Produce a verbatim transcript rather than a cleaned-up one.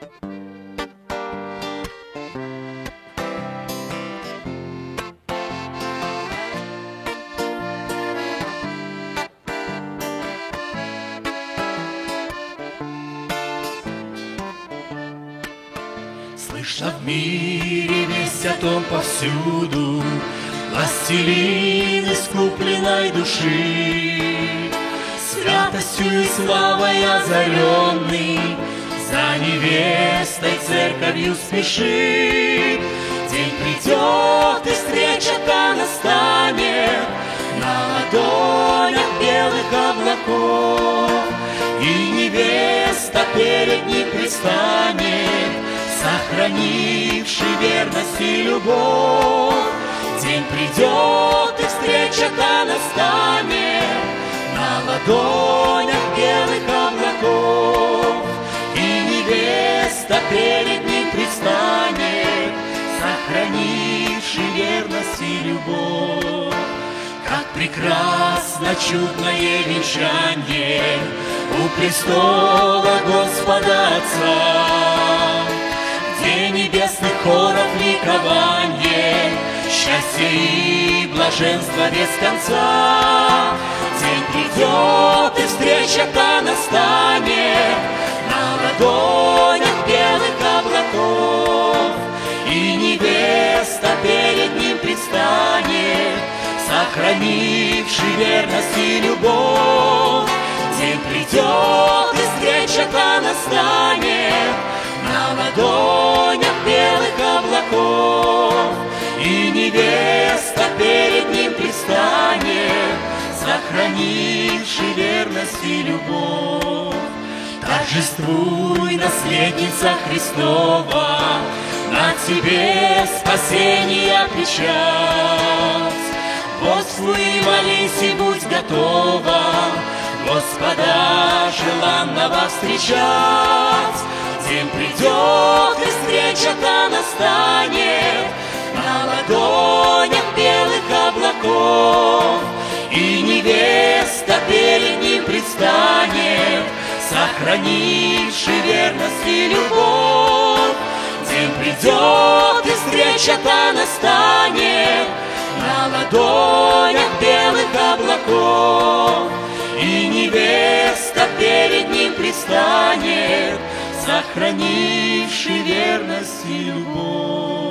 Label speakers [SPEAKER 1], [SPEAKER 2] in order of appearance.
[SPEAKER 1] Слышно в мире весть о том повсюду, властелин искупленной души, святостью и славой озаренный, за невестой церковью спешит. День придет, и встреча-то настанет на ладонях белых облаков, и невеста перед ним предстанет, сохранивший верность и любовь. День придет, и встреча-то настанет на ладонях белых облаков, и невеста перед ним предстанет, сохранивший верность и любовь. Как прекрасно чудное венчание у престола Господа Отца, где небесных хоров ликование, счастье и блаженство без конца. День придет, и встреча-то настанет на ладонях белых облаков, и невеста перед ним предстанет, сохранивший верность и любовь. День придет, и встреча-то настанет на ладонях белых облаков, и невеста перед ним предстанет, сохранивший верность и любовь. Торжествуй, наследница Христова, на тебе спасения печать. Господи, молись и будь готова, Господа желанного встречать. День придет, и встреча-то настанет на ладонях белых облаков, и невеста перед ним предстанет, сохранивший верность и любовь. День придет, и встреча-то настанет на ладонях белых облаков, и невеста перед ним предстанет, сохранивший верность и любовь.